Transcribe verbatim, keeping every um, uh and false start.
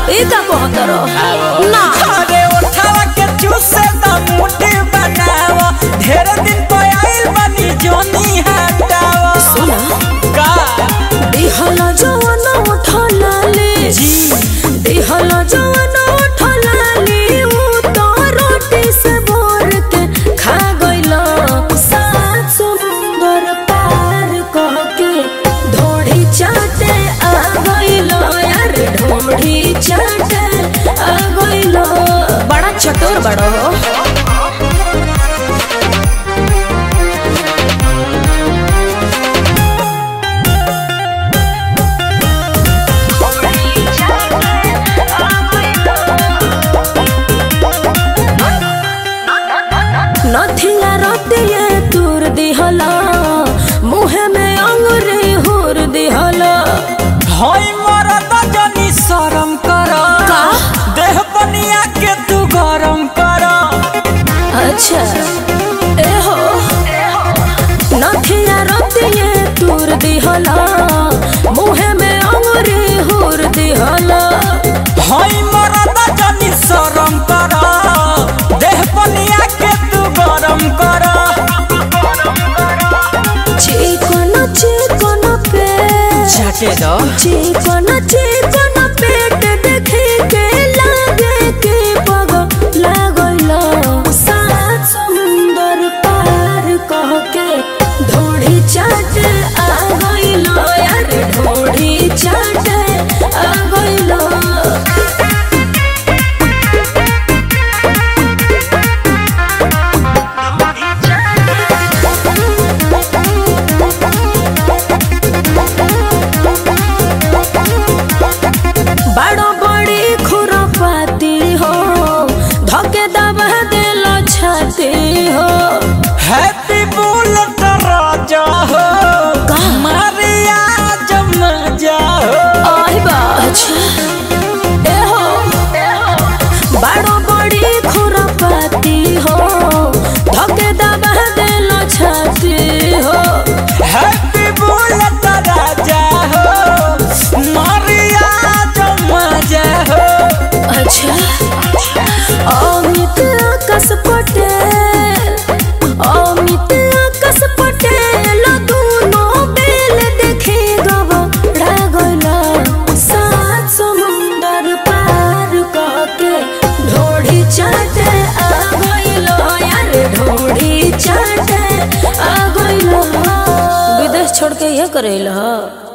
ई का कहतर ना अरे उठावा के चूसे दा मुट्ठी बनावा ढेर दिन पे आइल बनी जोनी हटावा सुना का दिहला जवान उठला ले जी दिहला जवान उठला ले उ तो रोटी से भोर के खा गइला सात समुंदर पार कह के ढोड़ी चाटे आ गइला यार ढोड़ी चाटे आ गइला बड़ा चतुर बड़ो नथिया रतिये तूर दिहला मुहे में अंगुरी हुर दिहला होई मरद जनी शरम कर का देह बनिया के तू गरम कर अच्छा ए हो नथिया रतिये तूर दिहला मुहे में अंगुरी हुर दिहला होई मरद जनी शरम कर देह बनिया के तू गरम कर चिकन चिकन पे चाटे दो चिकन चिकन पेट देखे के लागे के पग लागला सात समुंदर पार कह के ढोड़ी चाटे आ गइलो यार ढोड़ी चाटे आ गइलो बड़ो बड़ी खुरपाती हो धोके दबा देलो छाती हो हैप्पी बुलेट राजा हो का? मारिया जम जा हो आई बा अच्छा ए हो बड़ो बड़ी खुरपाती हो धोके दबा देलो छाती हो हैप्पी बुलेट राजा हो मारिया जम जा हो अच्छा अमित आकाश पटेल अमित आकाश पटेल दोनों बेल देखे गबड़ा गइला सात समुंदर पार कह के ढोड़ी चाटे आ गइलो यार ढोड़ी चाटे आ गइलो विदेश छोड़ के ये करेला